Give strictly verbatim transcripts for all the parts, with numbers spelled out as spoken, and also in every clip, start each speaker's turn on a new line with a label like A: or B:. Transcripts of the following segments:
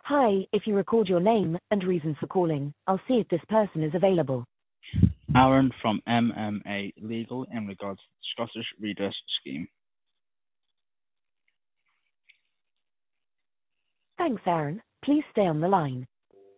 A: Hi, if you record your name and reason for calling, I'll see if this person is available.
B: Aaron from M M A Legal in regards to the Scottish Redress Scheme.
A: Thanks, Aaron. Please stay on the line.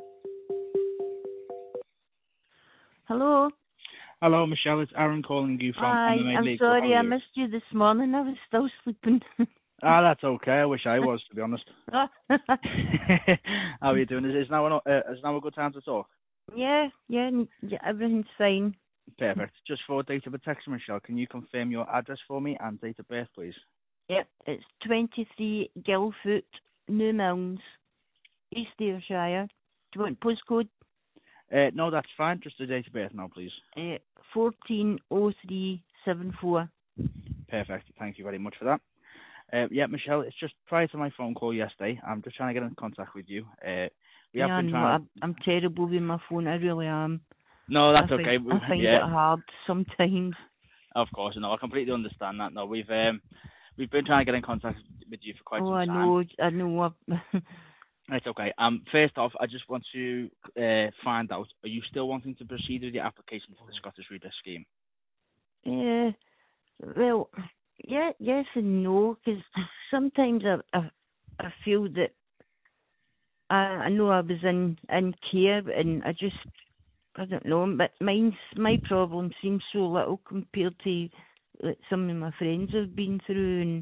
A: Hello.
B: Hello, Michelle. It's Aaron calling you from
A: Hi,
B: M M A
A: I'm
B: Legal.
A: sorry
B: How
A: I
B: are you?
A: missed you this morning. I was still sleeping.
B: Ah, that's okay. I wish I was, to be honest. How are you doing? Is, is now an, uh, is now a good time to talk?
A: yeah, yeah, n- yeah, everything's fine.
B: Perfect. Just for data protection, Michelle, can you confirm your address for me and date of birth, please?
A: Yep, it's twenty-three Gilfoot, New Milnes, East Ayrshire. Do you want postcode?
B: Uh, no, that's fine. Just the date of birth now, please.
A: Uh, fourteen oh three seven four.
B: Perfect. Thank you very much for that. Uh, yeah, Michelle, it's just prior to my phone call yesterday. I'm just trying to get in contact with you. Uh, we have
A: Yeah, I
B: been
A: know,
B: trying to...
A: I'm, I'm terrible with my phone, I really am.
B: No,
A: I
B: that's
A: find,
B: okay.
A: I find
B: Yeah,
A: it hard sometimes.
B: of course. No, I completely understand that. No, we've um, we've been trying to get in contact with you for quite
A: Oh,
B: some
A: I
B: time.
A: know, I know.
B: It's okay. Um, first off, I just want to uh, find out: are you still wanting to proceed with your application for the Scottish Redress Scheme?
A: Yeah, well, yeah, yes and no, because sometimes I, I, I feel that I, I know I was in, in care and I just, I don't know, but mine's, my problem seems so little compared to like some of my friends have been through, and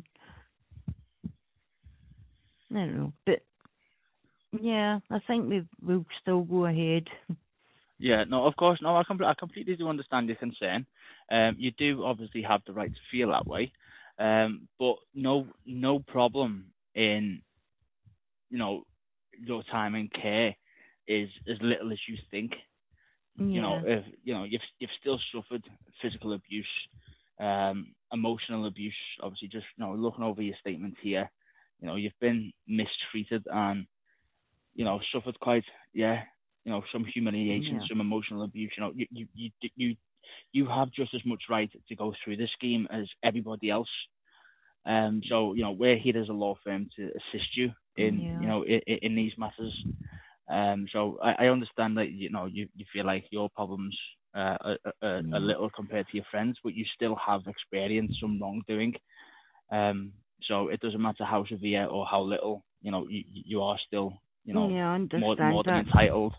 A: I don't know, but yeah, I think we will still go ahead.
B: Yeah, no, of course, no. I, com- I completely do understand your concern. Um, you do obviously have the right to feel that way, um, but no, no problem in you know your time in care is as little as you think. You know,
A: Yeah,
B: if you know you've you've still suffered physical abuse, um, emotional abuse. Obviously, just you know looking over your statement here, you know you've been mistreated and you know suffered quite yeah you know some humiliation,
A: yeah,
B: some emotional abuse. You know you you you you you have just as much right to go through this scheme as everybody else. Um, so you know we're here as a law firm to assist you in you
A: yeah,
B: know in, in these matters. Um, so I, I understand that you know you, you feel like your problems uh, are, are a
A: yeah,
B: little compared to your friends, but you still have experienced some wrongdoing. Um, so it doesn't matter how severe or how little, you know, you, you are still, you know,
A: yeah, I
B: more more
A: understand
B: than
A: that.
B: entitled.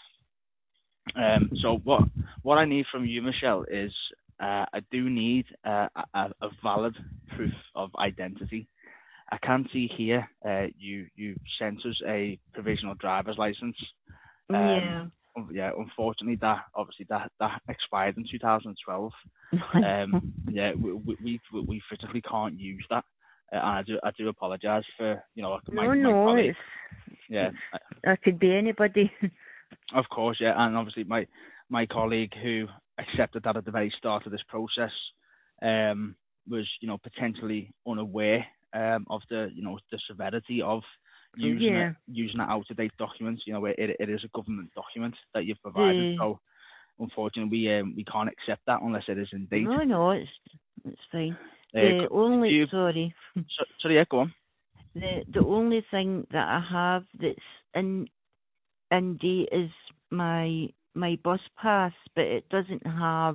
B: Um, so what what I need from you, Michelle, is uh, I do need uh, a, a valid proof of identity. I can see here uh, you you sent us a provisional driver's license. Um,
A: Yeah.
B: un- yeah, unfortunately, that obviously that that expired in two thousand twelve. Um, yeah, we we we, we physically can't use that. Uh, and I do I do apologise for you know my
A: No,
B: my
A: no,
B: colleague.
A: it's,
B: Yeah,
A: it's, that could be anybody.
B: of course, yeah, and obviously my my colleague who accepted that at the very start of this process um, was, you know, potentially unaware um, of the, you know, the severity of using it
A: Yeah.
B: using an out of date document. You know, it it is a government document that you've provided,
A: The,
B: so unfortunately we um, we can't accept that unless it is in date.
A: no, no, it's, it's fine.
B: Uh,
A: The
B: could
A: only,
B: you,
A: sorry,
B: so, sorry, yeah, go on.
A: the, the only thing that I have that's in, in date is my, my bus pass, but it doesn't have,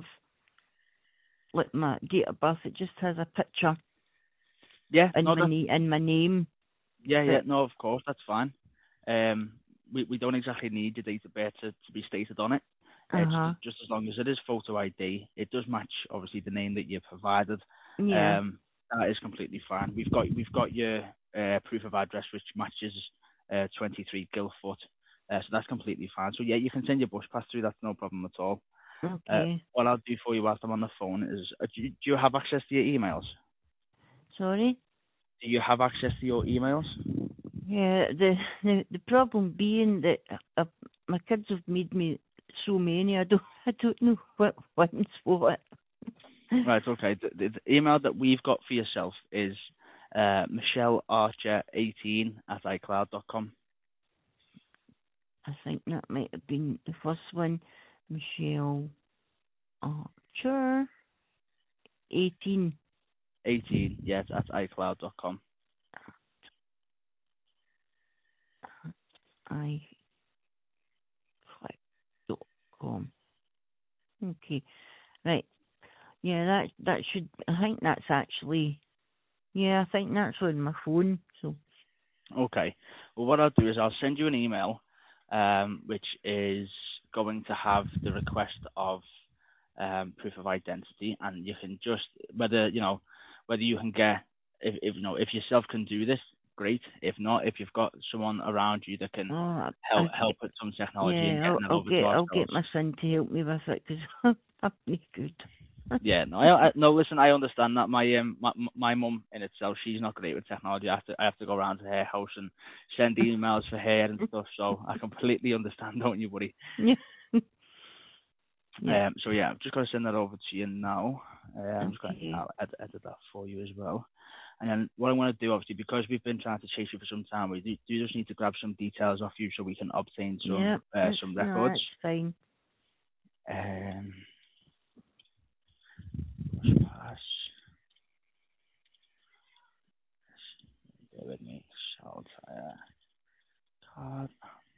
A: like, my date of birth. It just has a picture
B: Yeah,
A: in
B: no,
A: my,
B: that
A: na- in my name,
B: yeah, yeah,
A: but,
B: no, of course, that's fine. Um, we we don't exactly need your date of birth to, to be stated on it. Uh,
A: uh-huh,
B: just just as long as it is photo I D, it does match obviously the name that you've provided.
A: yeah.
B: Um, that is completely fine. We've got we've got your uh, proof of address which matches uh, twenty-three Gilfoot, uh, so that's completely fine. So yeah, you can send your bus pass through. That's no problem at all. Uh,
A: Okay.
B: what I'll do for you whilst I'm on the phone is, uh, do, you, do you have access to your emails?
A: Sorry?
B: Do you have access to your emails?
A: Yeah, the the, the problem being that uh, my kids have made me so many. I don't I don't know what one's what.
B: Right, okay. The, the, the email that we've got for yourself is uh, michelle archer eighteen at icloud dot com.
A: I think that might have been the first one. Michelle Archer eighteen
B: eighteen, yes, at icloud dot com.
A: i click dot com. Okay, right. Yeah, that that should. I think that's actually. Yeah, I think that's on my phone. So.
B: Okay. Well, what I'll do is I'll send you an email, um, which is going to have the request of um, proof of identity, and you can just whether you know whether you can get if, if you know if yourself can do this, great. If not, if you've got someone around you that can
A: Oh,
B: help
A: I,
B: help with some technology and
A: yeah, I'll,
B: getting it
A: I'll
B: over to
A: get I'll
B: ourselves.
A: get my son to help me with it because I'm not good.
B: Yeah, no, I, I, no. Listen, I understand that. My um, my my mum in itself, she's not great with technology. I have to I have to go around to her house and send emails for her and stuff. So I completely understand, don't you, buddy?
A: Yeah. Yeah.
B: Um, so yeah, I'm just gonna send that over to you now. Uh, I'm just gonna
A: Okay.
B: I'll edit, edit that for you as well. And then what I want to do, obviously, because we've been trying to chase you for some time, we do, do just need to grab some details off you so we can obtain
A: Yeah.
B: some uh,
A: That's
B: some
A: no,
B: records.
A: that's fine.
B: Um, pass. Bear with me. Saltire card.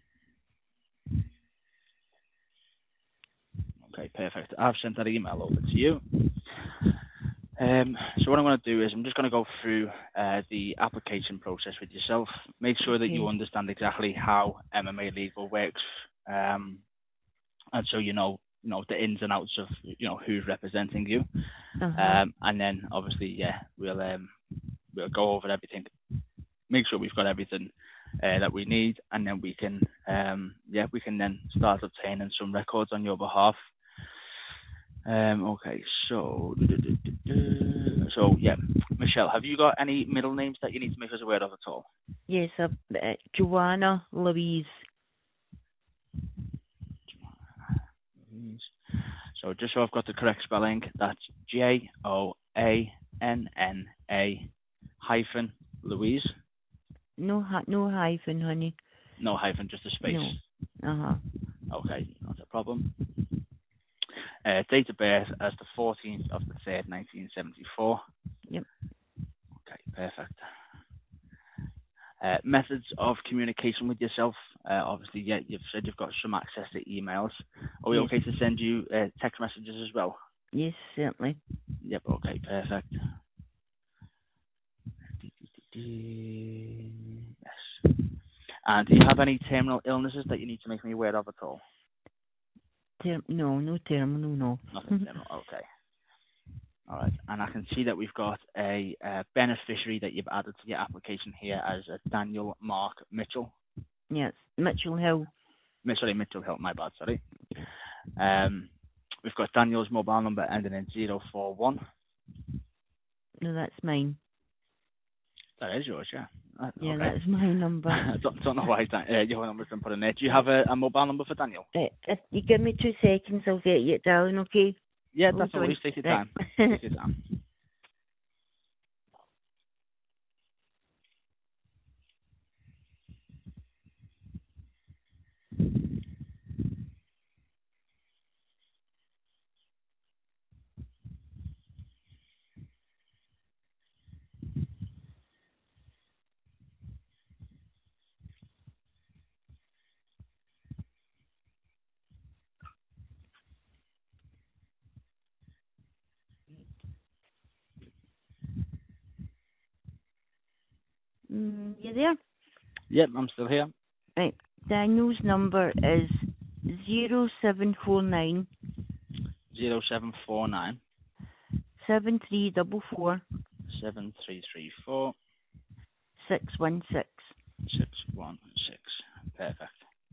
B: Okay, perfect. I've sent that email over to you. Um, so what I'm going to do is I'm just going to go through uh, the application process with yourself. Make sure that you
A: Okay.
B: understand exactly how M M A Legal works, um, and so you know, you know the ins and outs of you know who's representing you.
A: Uh huh.
B: Um, and then obviously, yeah, we'll um, we'll go over everything. Make sure we've got everything uh, that we need, and then we can, um, yeah, we can then start obtaining some records on your behalf. Um, okay, so, so yeah, Michelle, have you got any middle names that you need to make us aware of at all?
A: Yes, uh, uh, Joanna Louise.
B: So just so I've got the correct spelling, that's J O A N N A hyphen Louise.
A: No, ha- no hyphen, honey.
B: No hyphen, just a space.
A: No. Uh huh.
B: Okay, not a problem. Uh, date of birth as the fourteenth of the third, nineteen seventy-four.
A: Yep.
B: Okay, perfect. Uh, methods of communication with yourself. Uh, obviously, yeah, you've said you've got some access to emails. Are we
A: Yes.
B: okay to send you uh, text messages as well?
A: Yes, certainly.
B: Yep, okay, perfect. Yes. And do you have any terminal illnesses that you need to make me aware of at all?
A: Ter- no, no terminal, no.
B: Nothing terminal, okay. All right, and I can see that we've got a uh, beneficiary that you've added to your application here as uh, Daniel Mark Mitchell.
A: Yes, Mitchell Hill.
B: Sorry, Mitchell Hill, my bad, sorry. Um, we've got Daniel's mobile number ending in zero four one.
A: No, that's mine.
B: That is yours, yeah. Uh,
A: Yeah,
B: okay.
A: that's my number.
B: I don't, don't know why Dan- uh, your number's been put in there. Do you have a, a mobile number for Daniel?
A: Right, if you give me two seconds, I'll get you, darling, okay?
B: Yeah,
A: Hold
B: that's all.
A: on.
B: Take your
A: Right.
B: time. Take your time.
A: mm, you there?
B: Yep, I'm still here.
A: Right. Daniel's number is zero seven four nine
B: Zero seven four nine
A: seven three four four
B: seven three three four
A: six one six.
B: six one six. Perfect.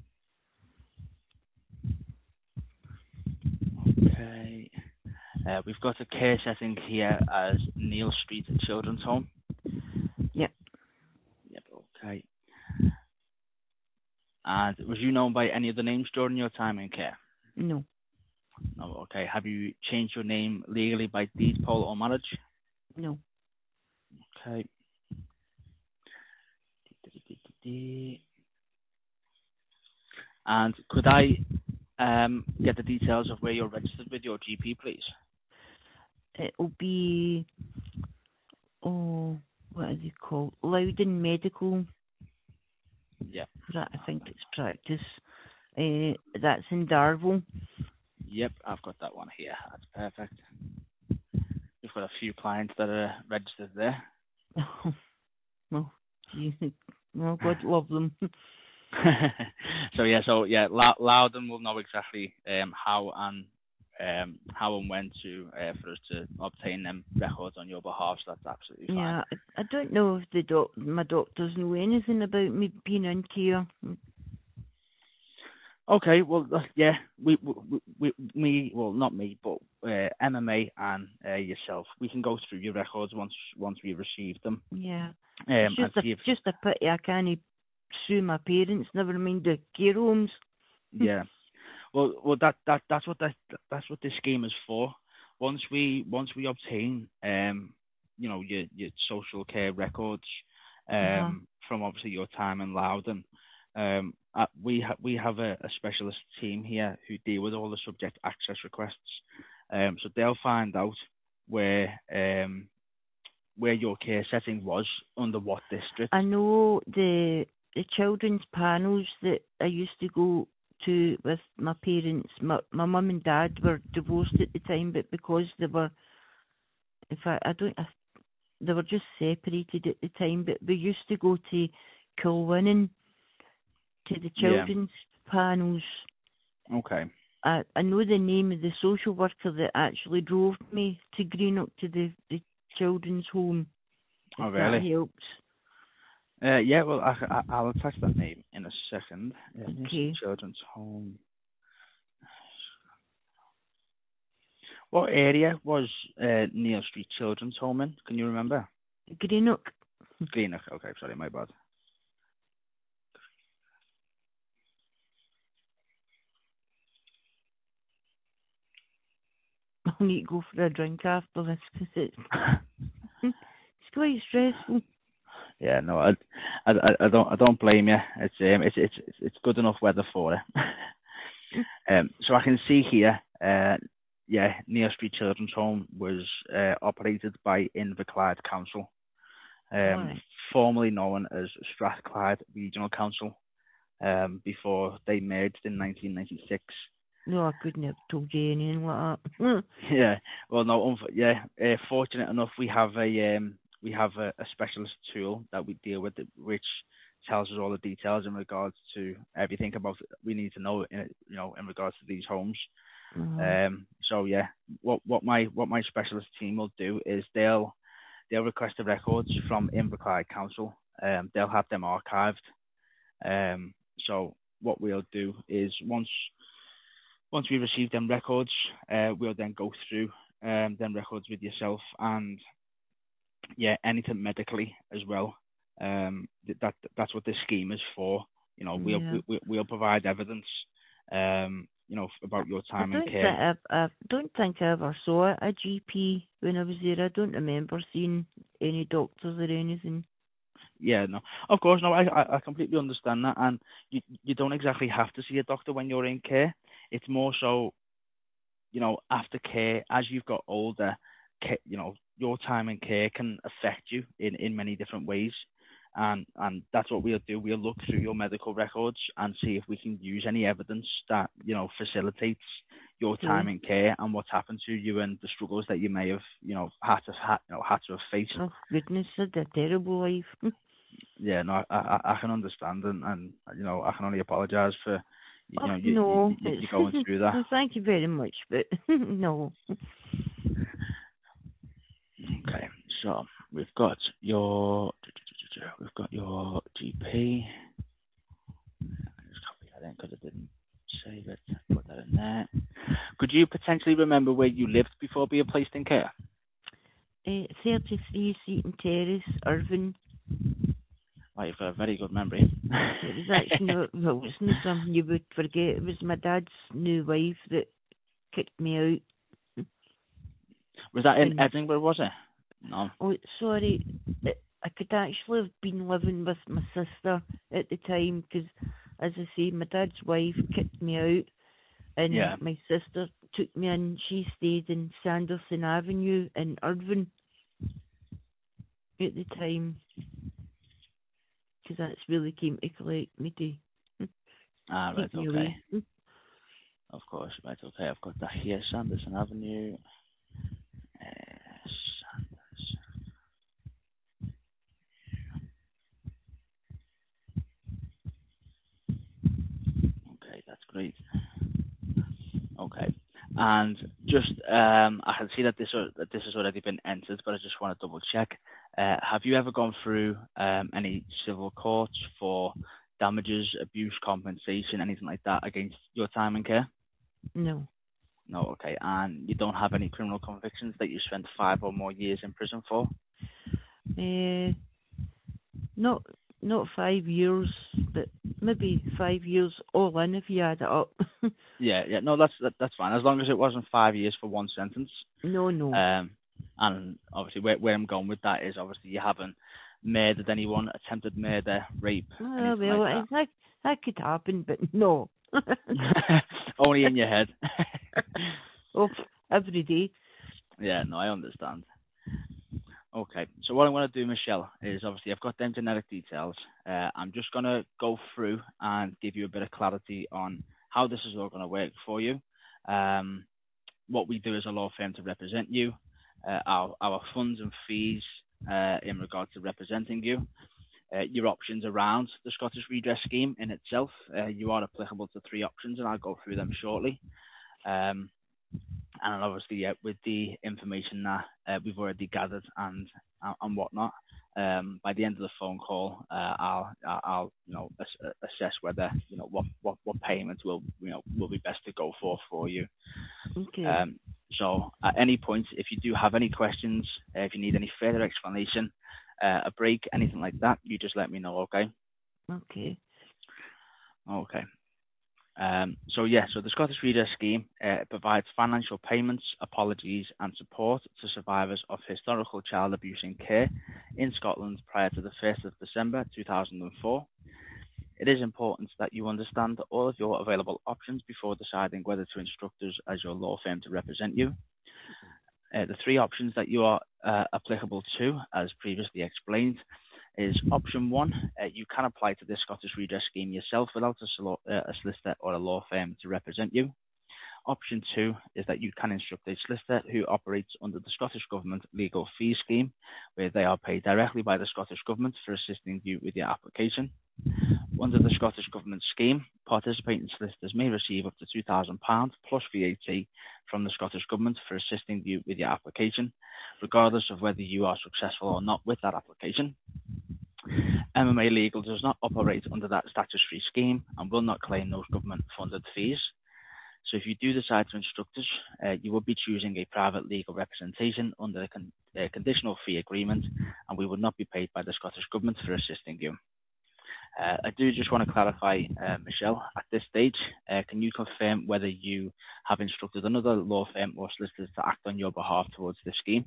B: Okay. Uh, we've got a care setting here as Neil Street Children's Home.
A: Yep.
B: Yep. Okay. And was you known by any other names during your time in care?
A: No.
B: No. Okay. Have you changed your name legally by deed, poll, or marriage?
A: No.
B: Okay. And could I um, get the details of where you're registered with your G P, please?
A: It'll be, oh, what is it called? Loudon Medical.
B: Yeah.
A: That I think it's practice. Uh, that's in Darvel.
B: Yep, I've got that one here. That's perfect. We've got a few clients that are registered there.
A: Well, gee, well, God love them.
B: so yeah, so yeah, Lou- Loudon will know exactly um, how and um, how and when to uh, for us to obtain them records on your behalf. So that's absolutely fine.
A: Yeah, I, I don't know if the doc, my doctors know anything about me being in care.
B: Okay, well, uh, yeah, we, we, we, me, well, not me, but uh, M M A and uh, yourself, we can go through your records once once we receive them.
A: Yeah,
B: Um,
A: it's
B: and
A: just a
B: see if,
A: just a pity I can't sue my parents. Never mind the care homes.
B: yeah, well, well, that that that's what that that's what this scheme is for. Once we once we obtain, um, you know, your your social care records, um,
A: Uh-huh.
B: from obviously your time in Loudon. Um, uh, we ha- we have a, a specialist team here who deal with all the subject access requests. Um, so they'll find out where um where your care setting was under what district.
A: I know the the children's panels that I used to go to with my parents. My my mum and dad were divorced at the time, but because they were, in fact, I don't. I, they were just separated at the time. But we used to go to Kilwinning to the
B: Yeah.
A: children's panels.
B: Okay.
A: I I know the name of the social worker that actually drove me to Greenock to the the children's home. If
B: Oh,
A: that
B: really?
A: helps.
B: Uh, yeah. Well, I, I, I'll attach that name in a second. Uh, Near Street
A: Okay.
B: Children's Home. What area was uh, Neil Street Children's Home in? Can you remember?
A: Greenock.
B: Greenock. Okay, sorry, my bad.
A: I'll need to go for a drink after this because it's, it's quite stressful.
B: Yeah, no, I, I, I I don't, I don't blame you. It's, um, it's, it's, it's it's good enough weather for it. um, so I can see here, uh, yeah, Neil Street Children's Home was uh, operated by Inverclyde Council, um,
A: Right.
B: formerly known as Strathclyde Regional Council, um, before they merged in nineteen ninety-six.
A: No, I couldn't have told you anything like that.
B: Yeah, well, no, unf- yeah. Uh, fortunate enough, we have a um, we have a, a specialist tool that we deal with, which tells us all the details in regards to everything about we need to know, in, you know, in regards to these homes.
A: uh-huh.
B: Um, so yeah, what what my what my specialist team will do is they'll they'll request the records from Inverclyde Council. Um, they'll have them archived. Um, so what we'll do is once once we receive them records, uh, we'll then go through um, them records with yourself and yeah, anything medically as well. Um, th- that that's what this scheme is for. You know, we'll
A: Yeah.
B: we, we- we'll provide evidence. Um, you know, about your
A: I
B: time in
A: don't think
B: care.
A: I, I don't think I ever saw a G P when I was there. I don't remember seeing any doctors or anything.
B: Yeah, no, of course, no. I I I completely understand that, and you you don't exactly have to see a doctor when you're in care. It's more so, you know, after care, as you've got older, ca- you know, your time in care can affect you in, in many different ways. And and that's what we'll do. We'll look through your medical records and see if we can use any evidence that, you know, facilitates your time
A: Okay.
B: in care and what's happened to you and the struggles that you may have, you know, had to ha- you know, had to have faced.
A: Oh goodness, I had a terrible life.
B: Yeah, no, I I, I can understand, and, and you know, I can only apologise for, you
A: Oh
B: know, you, you
A: no,
B: you
A: it's
B: you going through that.
A: well, thank you very much, but no.
B: Okay, so we've got your we've got your G P. Just copy that in because I didn't save it. Put that in there. Could you potentially remember where you lived before being placed in care?
A: Uh, thirty-three Seaton Terrace, Irvine.
B: Well, you've got a very good memory.
A: It was actually, no, well, it's not something you would forget. It was my dad's new wife that kicked me out.
B: Was that in
A: And,
B: Edinburgh? Was it? No.
A: oh, sorry, it, I could actually have been living with my sister at the time because, as I say, my dad's wife kicked me out and
B: Yeah.
A: my sister took me in. She stayed in Sanderson Avenue in Irvine at the time. because that's really keen to collect me to
B: Ah, right,
A: take me
B: okay.
A: away.
B: Of course, right, okay. I've got that here, Sanderson Avenue. Uh, Sanders. Okay, that's great. Okay. And just, um, I can see that this are, that this has already been entered, but I just want to double check. Uh, have you ever gone through um, any civil courts for damages, abuse, compensation, anything like that against your time in care?
A: No.
B: No, okay. And you don't have any criminal convictions that you spent five or more years in prison for?
A: Uh, not not five years, but maybe five years all in if you add it up.
B: Yeah, yeah. No, that's that, that's fine. As long as it wasn't five years for one sentence.
A: no, no.
B: Um, and obviously where, where I'm going with that is obviously you haven't murdered anyone, attempted murder, rape,
A: Uh,
B: anything
A: well,
B: like
A: that. that that could happen, but no.
B: that. Only in your head.
A: oh, every day.
B: Yeah, no, I understand. Okay, so what I'm going to do, Michelle, is obviously I've got them genetic details. Uh, I'm just going to go through and give you a bit of clarity on how this is all going to work for you. Um, what we do as a law firm to represent you, uh, our, our funds and fees uh, in regard to representing you, uh, your options around the Scottish Redress Scheme in itself. Uh, you are applicable to three options, and I'll go through them shortly. Um, and obviously, yeah, with the information that uh, we've already gathered and uh, and whatnot, um, by the end of the phone call, uh, I'll I'll you know ass- assess whether you know what, what, what payments will you know will be best to go for for you.
A: Okay.
B: Um, so at any point, if you do have any questions, uh, if you need any further explanation, uh, a break, anything like that, you just let me know. Okay.
A: Okay.
B: Okay. Um, so yeah, so the Scottish Redress Scheme uh, provides financial payments, apologies and support to survivors of historical child abuse in care in Scotland prior to the first of December two thousand four. It is important that you understand all of your available options before deciding whether to instruct us as your law firm to represent you. Uh, the three options that you are uh, applicable to, as previously explained, is option one. Uh, you can apply to the Scottish Redress Scheme yourself without a, solo- uh, a solicitor or a law firm to represent you. Option two is that you can instruct a solicitor who operates under the Scottish Government Legal Fee Scheme, where they are paid directly by the Scottish Government for assisting you with your application. Under the Scottish Government scheme, participating solicitors may receive up to two thousand pounds plus V A T from the Scottish Government for assisting you with your application, regardless of whether you are successful or not with that application. M M A Legal does not operate under that statutory scheme and will not claim those government-funded fees. So if you do decide to instruct us, uh, you will be choosing a private legal representation under a con- uh, conditional fee agreement, and we will not be paid by the Scottish Government for assisting you. Uh, I do just want to clarify, uh, Michelle, at this stage, uh, can you confirm whether you have instructed another law firm or solicitors to act on your behalf towards this scheme?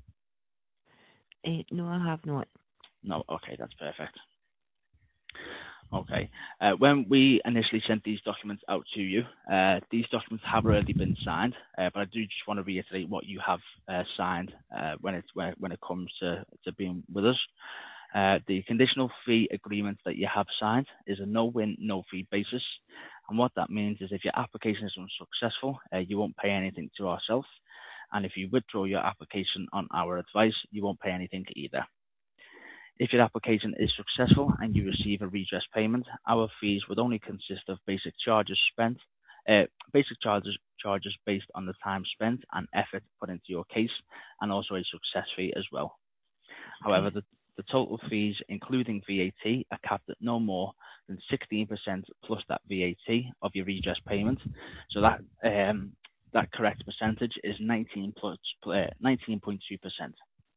A: Uh, no, I have not.
B: No, okay, that's perfect. Okay. Uh, when we initially sent these documents out to you, uh, these documents have already been signed, uh, but I do just want to reiterate what you have uh, signed uh, when it's when, when it comes to, to being with us. Uh, the conditional fee agreement that you have signed is a no-win, no-fee basis. And what that means is if your application is unsuccessful, uh, you won't pay anything to ourselves. And if you withdraw your application on our advice, you won't pay anything either. If your application is successful and you receive a redress payment, our fees would only consist of basic charges spent, uh, basic charges charges based on the time spent and effort put into your case, and also a success fee as well. However, the The total fees, including V A T, are capped at no more than sixteen percent plus that V A T of your redress payment. So that um, that correct percentage is nineteen point two percent.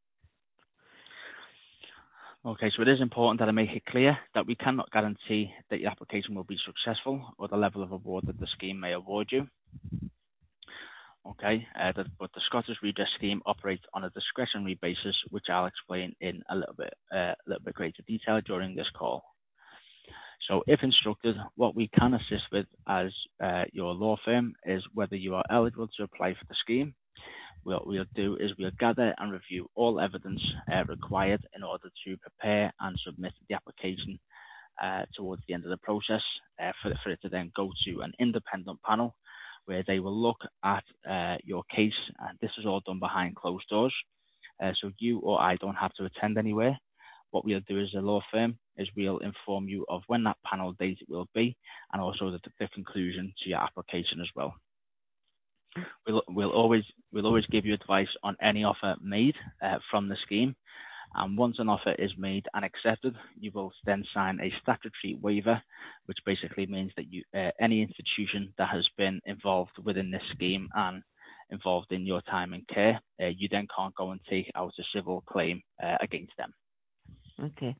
B: Okay, so it is important that I make it clear that we cannot guarantee that your application will be successful or the level of award that the scheme may award you. Okay, uh, the, but the Scottish Redress Scheme operates on a discretionary basis, which I'll explain in a little bit, uh, a little bit greater detail during this call. So, if instructed, what we can assist with as uh, your law firm is whether you are eligible to apply for the scheme. What we'll do is we'll gather and review all evidence uh, required in order to prepare and submit the application uh, towards the end of the process uh, for, for it to then go to an independent panel where they will look at uh, your case, and this is all done behind closed doors. Uh, so you or I don't have to attend anywhere. What we'll do as a law firm is we'll inform you of when that panel date will be, and also the, the conclusion to your application as well. We'll, we'll always we'll always give you advice on any offer made uh, from the scheme, and once an offer is made and accepted, you will then sign a statutory waiver, which basically means that you uh, any institution that has been involved within this scheme and involved in your time and care, uh, you then can't go and take out a civil claim uh, against them.
A: Okay.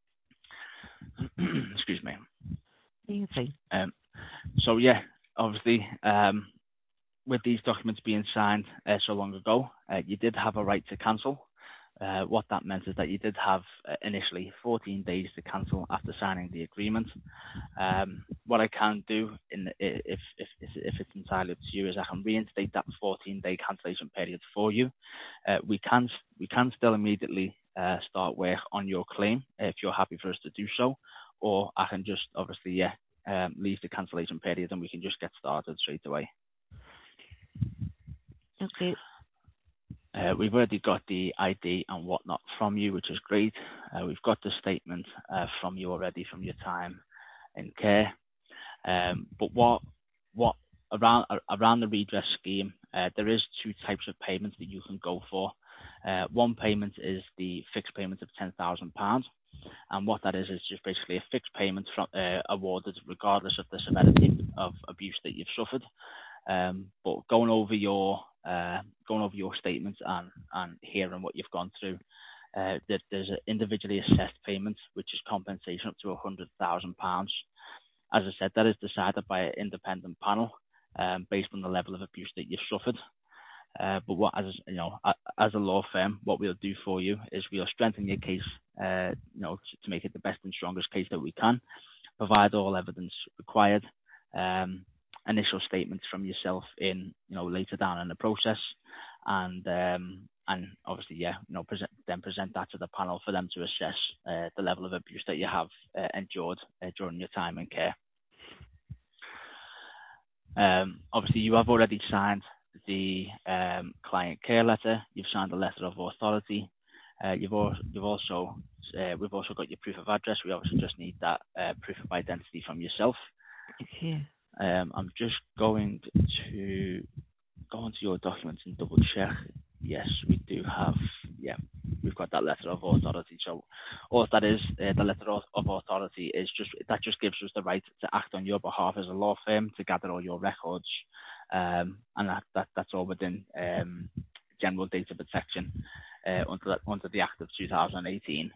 B: Excuse me.
A: You're fine.
B: Um, so yeah, obviously, um, with these documents being signed uh, so long ago, uh, you did have a right to cancel. Uh, what that meant is that you did have uh, initially fourteen days to cancel after signing the agreement. Um, what I can do, in the, if, if if it's entirely up to you, is I can reinstate that fourteen day cancellation period for you. Uh, we can we can still immediately uh, start work on your claim if you're happy for us to do so, or I can just obviously yeah um, leave the cancellation period and we can just get started straight away.
A: Okay.
B: Uh, we've already got the I D and whatnot from you, which is great. Uh, we've got the statement uh, from you already from your time in care. Um, but what what around around the redress scheme, uh, there is two types of payments that you can go for. Uh, one payment is the fixed payment of ten thousand pounds, and what that is is just basically a fixed payment from, uh, awarded regardless of the severity of abuse that you've suffered. Um, but going over your uh, going over your statements and, and hearing what you've gone through, uh, there, there's an individually assessed payment, which is compensation up to one hundred thousand pounds. As I said, that is decided by an independent panel um, based on the level of abuse that you've suffered. Uh, but what, as you know, as a law firm, what we'll do for you is we'll strengthen your case, uh, you know, to, to make it the best and strongest case that we can, provide all evidence required. Um, initial statements from yourself in, you know, later down in the process, and um, and obviously, yeah, you know, present, then present that to the panel for them to assess uh, the level of abuse that you have uh, endured uh, during your time in care. Um, obviously, you have already signed the um, client care letter. You've signed the letter of authority. Uh, you've also, you've also uh, we've also got your proof of address. We obviously just need that uh, proof of identity from yourself.
A: Okay.
B: Um, I'm just going to go onto your documents and double check. Yes, we do have, yeah, we've got that letter of authority. So all that is, uh, the letter of, of authority is just, that just gives us the right to act on your behalf as a law firm, to gather all your records. Um, and that, that that's all within um, general data protection uh, under, the, under the Act of two thousand eighteen.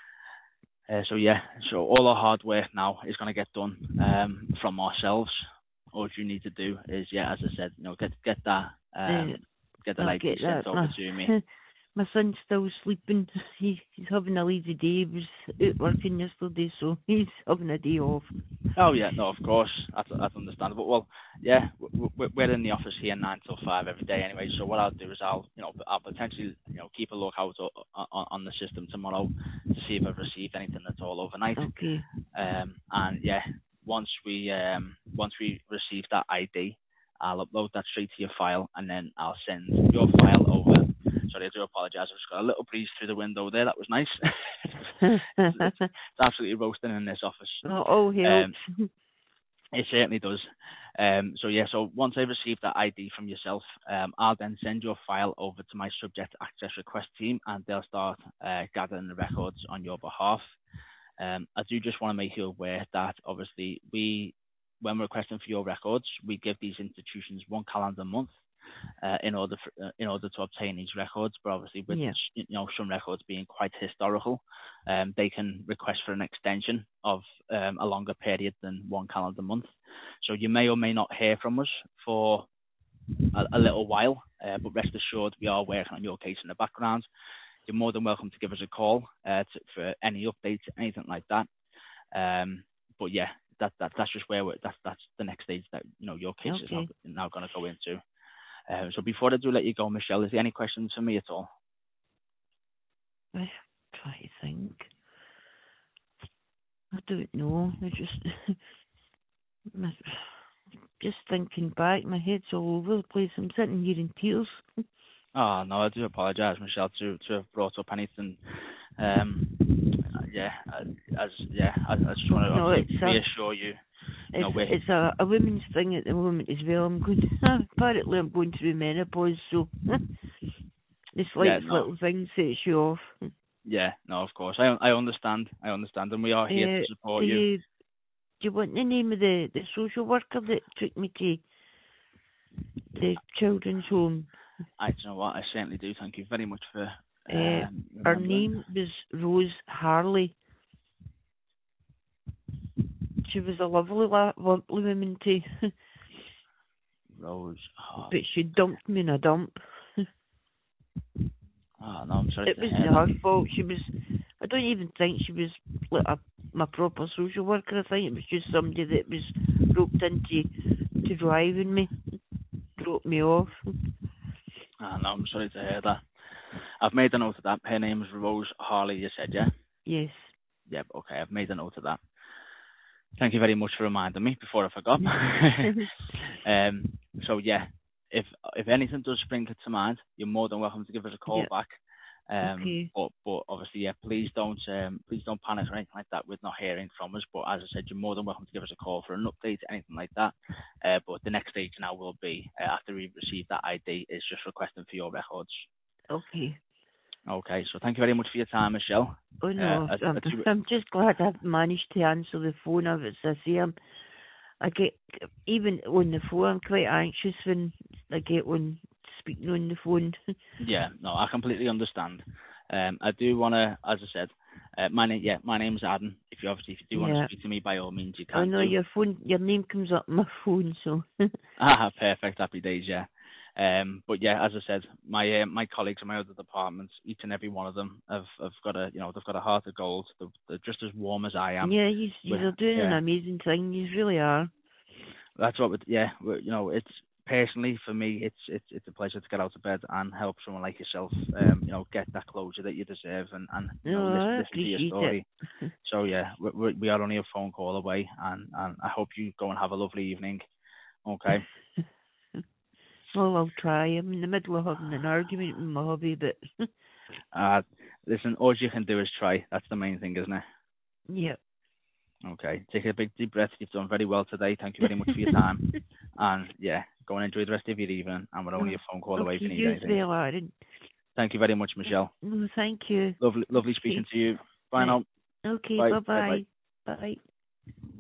B: Uh, so yeah, so all our hard work now is going to get done um, from ourselves. All you need to do is, yeah, as I said, you know, get get that, um,
A: Uh,
B: get the
A: I'll
B: I D
A: get
B: sent
A: that.
B: over
A: My,
B: to me.
A: my son's still sleeping. He, he's having a lazy day. He was out working yesterday, so he's having a day off.
B: Oh yeah, no, of course, that's that's understandable. Well, yeah, we're, we're in the office here nine till five every day anyway. So what I'll do is I'll, you know, I'll potentially, you know, keep a lookout on, on the system tomorrow to see if I've received anything at all overnight.
A: Okay.
B: Um, and yeah, once we um once we receive that I D, I'll upload that straight to your file, and then I'll send your file over. Sorry, I do apologise. I've just got a little breeze through the window there. That was nice. it's, it's, it's absolutely roasting in this office.
A: Oh, all helps.
B: Um, it certainly does. Um, so yeah, so once I receive that I D from yourself, um, I'll then send your file over to my subject access request team, and they'll start uh, gathering the records on your behalf. Um, I do just want to make you aware that obviously we, when requesting for your records, we give these institutions one calendar month uh, in order for, uh, in order to obtain these records. But obviously, with
A: Yeah.
B: you know some records being quite historical, um, they can request for an extension of um, a longer period than one calendar month. So you may or may not hear from us for a, a little while, uh, but rest assured we are working on your case in the background. You're more than welcome to give us a call uh, to, for any updates, anything like that. Um, but yeah, that, that that's just where we're, that's that's the next stage that you know your case
A: Okay.
B: is now, now going to go into. Uh, so before I do let you go, Michelle, is there any questions for me at all?
A: I try to think. I don't know. I just, my, just thinking back, my head's all over the place. I'm sitting here in tears.
B: Oh no, I do apologise, Michelle, to to have brought up anything. Um, yeah, as yeah, I, I just want to
A: No,
B: obviously
A: it's a,
B: reassure you.
A: it's,
B: No, we're,
A: it's a, a women's thing at the moment as well. I'm going. Apparently, I'm going through menopause, so the
B: yeah,
A: slightest
B: no,
A: little thing sets you off.
B: yeah, no, of course, I I understand, I understand, and we are here
A: Uh,
B: to support
A: do
B: you.
A: you do you want the name of the, the social worker that took me to the children's home?
B: I do you know what, I certainly do. Thank you very much for
A: Uh,
B: um,
A: her
B: remembering.
A: name was Rose Harley. She was a lovely, la- lovely woman too,
B: Rose. Oh,
A: but she dumped me in a dump.
B: oh no, I'm sorry
A: It
B: to
A: was
B: hear
A: her
B: that.
A: fault. She was. I don't even think she was like a my proper social worker. I think it was just somebody that was roped into to driving me, dropped me off.
B: Oh no, I'm sorry to hear that. I've made a note of that. Her name is Rose Harley. You said, yeah.
A: Yes.
B: Yeah, okay, I've made a note of that. Thank you very much for reminding me before I forgot. um, so yeah, if if anything does spring to mind, you're more than welcome to give us a call
A: Yeah.
B: back. Um,
A: Okay.
B: but but obviously, yeah, please don't um, please don't panic or anything like that with not hearing from us. But as I said, you're more than welcome to give us a call for an update, anything like that. Uh, but the next stage now will be uh, after we've received that I D is just requesting for your records.
A: Okay.
B: Okay, so thank you very much for your time, Michelle.
A: Oh
B: Uh,
A: no,
B: as,
A: I'm,
B: as you,
A: I'm just glad I've managed to answer the phone. As I say, I'm, I get even on the phone. I'm quite anxious when I get on speaking on the phone.
B: Yeah, no, I completely understand. Um, I do want to, as I said, uh, my name, yeah, my name's Adam. If you obviously if you do want to
A: Yeah.
B: speak to me, by all means, you
A: I
B: can
A: know
B: do.
A: your phone, your name comes up on my phone, so.
B: Ah, perfect, happy days, yeah. Um, but yeah, as I said, my uh, my colleagues in my other departments, each and every one of them have have got a you know they've got a heart of gold. They're, they're just as warm as I am.
A: Yeah, you
B: But,
A: you're doing an
B: yeah,
A: amazing thing. You really are.
B: that's what. We, yeah, we, you know, it's personally for me, it's it's it's a pleasure to get out of bed and help someone like yourself, um, you know, get that closure that you deserve, and and you know,
A: No,
B: listen
A: I
B: listen to your
A: appreciate it.
B: story. So yeah, we we we are only a phone call away, and and I hope you go and have a lovely evening. Okay.
A: Well, I'll try. I'm in the middle of having an argument with my hubby, but
B: Uh, listen, all you can do is try. That's the main thing, isn't it?
A: yeah.
B: Okay. Take a big deep breath. You've done very well today. Thank you very much for your time. And yeah, go and enjoy the rest of your evening. And we're only a phone call away
A: Okay,
B: if you need
A: you as
B: anything.
A: well, Aaron.
B: Thank you very much, Michelle.
A: No, thank you.
B: Lovely, lovely speaking
A: Okay.
B: to you. Bye
A: Right.
B: now.
A: Okay,
B: Bye. Bye. Bye.
A: bye-bye. Bye.